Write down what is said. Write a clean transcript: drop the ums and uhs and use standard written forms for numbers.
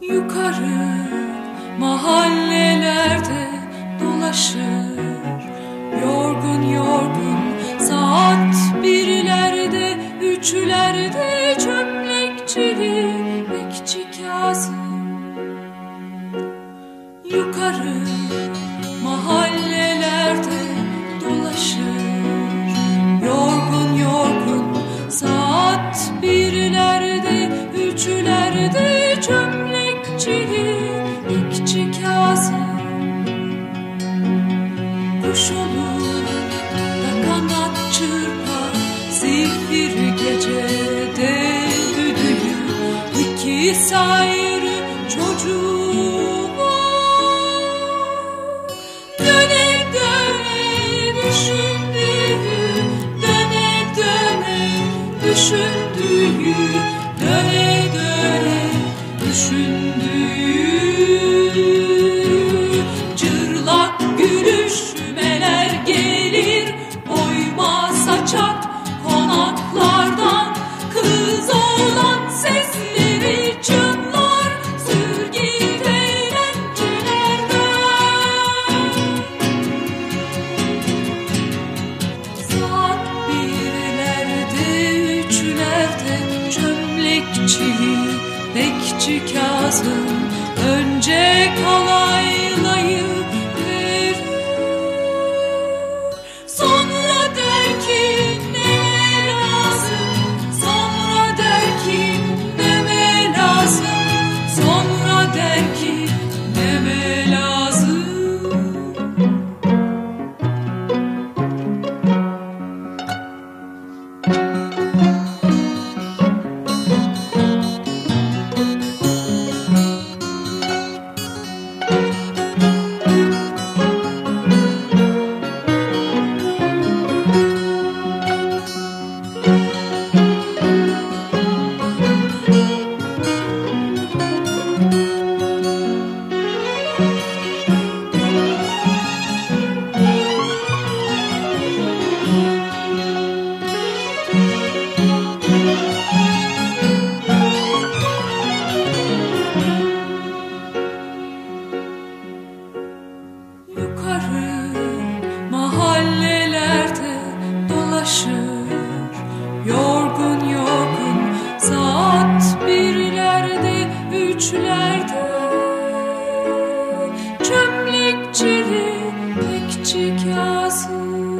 Yukarı mahallelerde dolaşır, yorgun yorgun saat birlerde, üçlerde çömlekçili bekçi Kazım. Yukarı mahallelerde dolaşır, yorgun yorgun saat birlerde, üçlerde çömlekçili bekçi Kazım. Kuş olur da kanat çırpar, zifir gecede düdüğü, iki ayrı çocuğu var. Döne döne düşündüğü, döne döne düşündüğü, döne döne düşündüğü. Cırlak gülüşmeler gelir, oyma saçak konaklardan, kız oğlan sesleri çınlar, sürgit eğlencelerden. Saat birlerde, üçlerde çömlekçili bekçi Kazım önce kalaylayı verir, sonra der ki ne lazım, sonra der ki neme lazım, sonra der ki neme lazım. Yukarı mahallelerde dolaşır, yorgun yorgun saat birlerde, üçlerde çömlekçili bekçi Kazım.